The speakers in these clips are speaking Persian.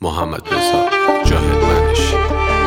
محمدرضا جاهدمنشی.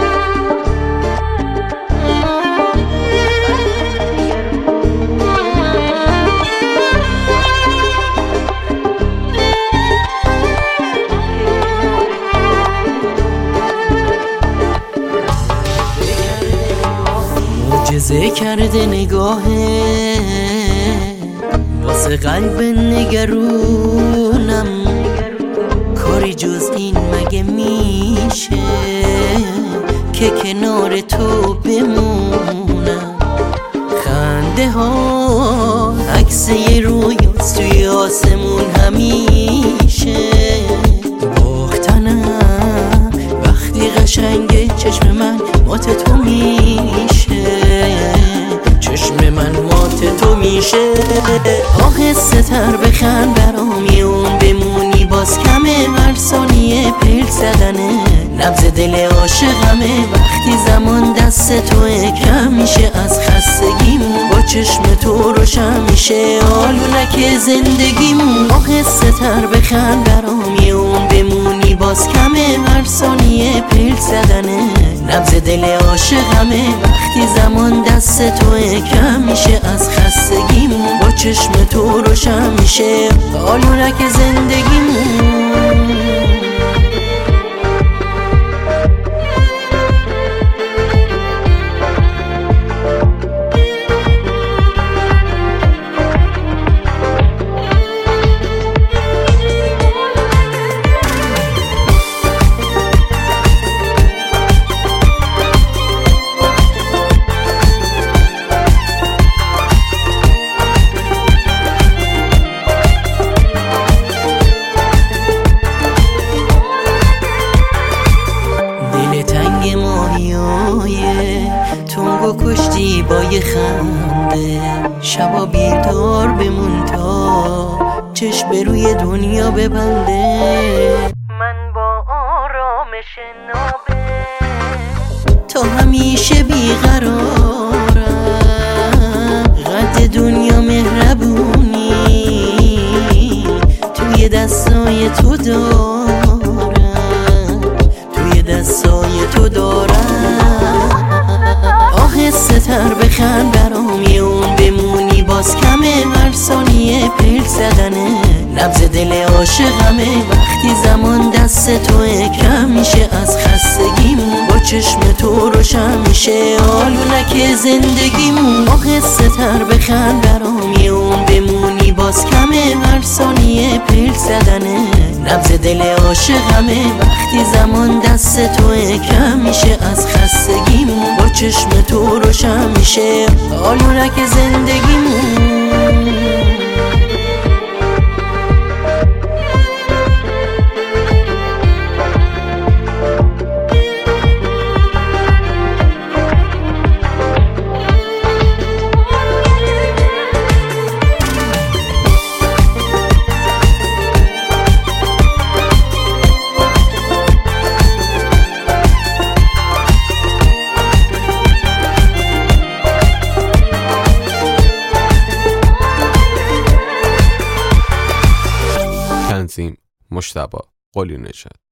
معجزه کرده نگاهه واسه قلب نگرونم، کاری جز این مگه میشه که کنار تو بمونم؟ خنده ها عکس یه رویاست توی آسمون همیشه، باختنم وقتی قشنگه چشم من مات تو میشه، چشم من مات تو میشه. آهسته تر بخند برام یه اون بمونی باز کمه، هر ثانیه پل زدنه نبض دل عاشقمه، وقتی زمان دست توه کم میشه از خستگیمون، با چشم تو روشن میشه آلونک زندگیمون. آهسته تر بخند برام یه اون بمونی باز کمه، هر ثانیه پل زدنه نبض دل عاشقمه، وقتی زمان دست توه کم میشه از خستگیمون، با چشم تو روشن میشه آلونک زندگیمون. تنگو کشتی با یه خنده، شبا بیدار بمون تا چشم روی دنیا ببنده، من با آرامش نابه تا همیشه بیقرارم، قد دنیا مهربونی توی دستای تو دارم، توی دستای تو دارم. آهسته تر بخند برام یه اون بمونی باز کمه، هر ثانیه پل زدنه نبض دل عاشقمه، وقتی زمان دست توه کم میشه از خستگیمون، با چشم تو روشن میشه آلونک زندگیمون. آهسته تر بخند برام یه اون بمونی باز کمه، هر ثانیه پل زدنه نبض دل عاشقمه، وقتی زمان دست توه کم میشه از خستگیمون، با چشم تو روشن میشه آلونک زندگیمون. تنظیم مجتبی قلی نژاد.